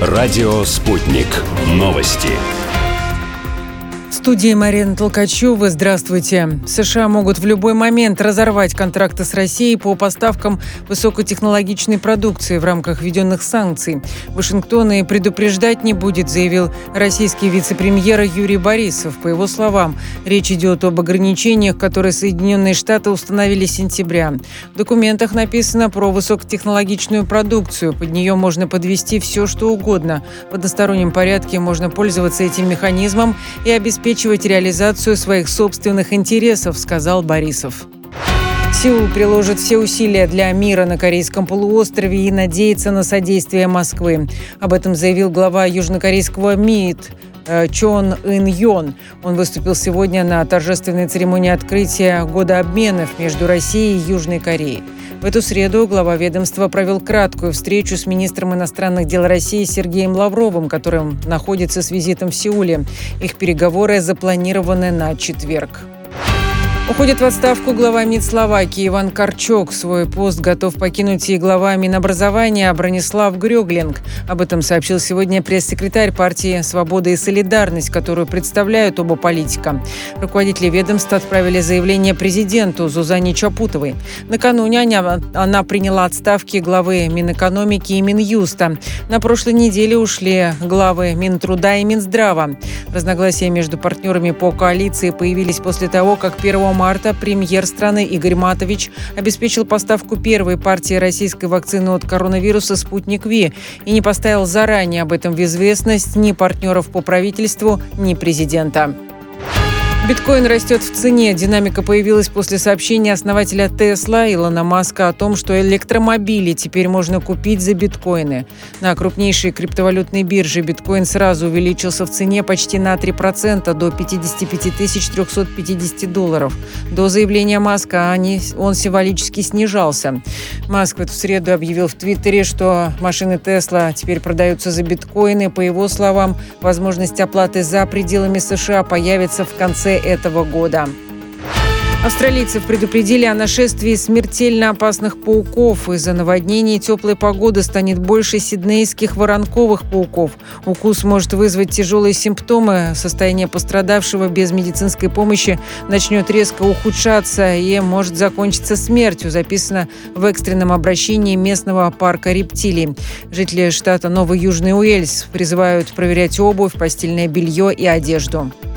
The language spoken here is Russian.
Радио «Спутник». Новости. В студии Марина Толкачева. Здравствуйте. США могут в любой момент разорвать контракты с Россией по поставкам высокотехнологичной продукции в рамках введенных санкций. Вашингтон и предупреждать не будет, заявил российский вице-премьер Юрий Борисов. По его словам, речь идет об ограничениях, которые Соединенные Штаты установили с сентября. В документах написано про высокотехнологичную продукцию. Под нее можно подвести все, что угодно. В одностороннем порядке можно пользоваться этим механизмом и обеспечивать реализацию своих собственных интересов, сказал Борисов. Сеул приложит все усилия для мира на Корейском полуострове и надеется на содействие Москвы. Об этом заявил глава южнокорейского МИД Чон Ын Йон. Он выступил сегодня на торжественной церемонии открытия года обменов между Россией и Южной Кореей. В эту среду глава ведомства провел краткую встречу с министром иностранных дел России Сергеем Лавровым, который находится с визитом в Сеуле. Их переговоры запланированы на четверг. Уходит в отставку глава МИД Словакии Иван Карчок. Свой пост готов покинуть и глава Минобразования Бронислав Грёглинг. Об этом сообщил сегодня пресс-секретарь партии «Свобода и солидарность», которую представляют оба политика. Руководители ведомства отправили заявление президенту Зузане Чапутовой. Накануне она приняла отставки главы Минэкономики и Минюста. На прошлой неделе ушли главы Минтруда и Минздрава. Разногласия между партнерами по коалиции появились после того, как 1 марта премьер страны Игорь Матович обеспечил поставку первой партии российской вакцины от коронавируса «Спутник Ви» и не поставил заранее об этом в известность ни партнеров по правительству, ни президента. Биткоин растет в цене. Динамика появилась после сообщения основателя Тесла Илона Маска о том, что электромобили теперь можно купить за биткоины. На крупнейшей криптовалютной бирже биткоин сразу увеличился в цене почти на 3% до 55 350 долларов. До заявления Маска он символически снижался. Маск в эту среду объявил в Твиттере, что машины Тесла теперь продаются за биткоины. По его словам, возможность оплаты за пределами США появится в конце этого года. Австралийцев предупредили о нашествии смертельно опасных пауков. Из-за наводнений и теплой погоды станет больше сиднейских воронковых пауков. Укус может вызвать тяжелые симптомы. Состояние пострадавшего без медицинской помощи начнет резко ухудшаться и может закончиться смертью, записано в экстренном обращении местного парка рептилий. Жители штата Новый Южный Уэльс призывают проверять обувь, постельное белье и одежду.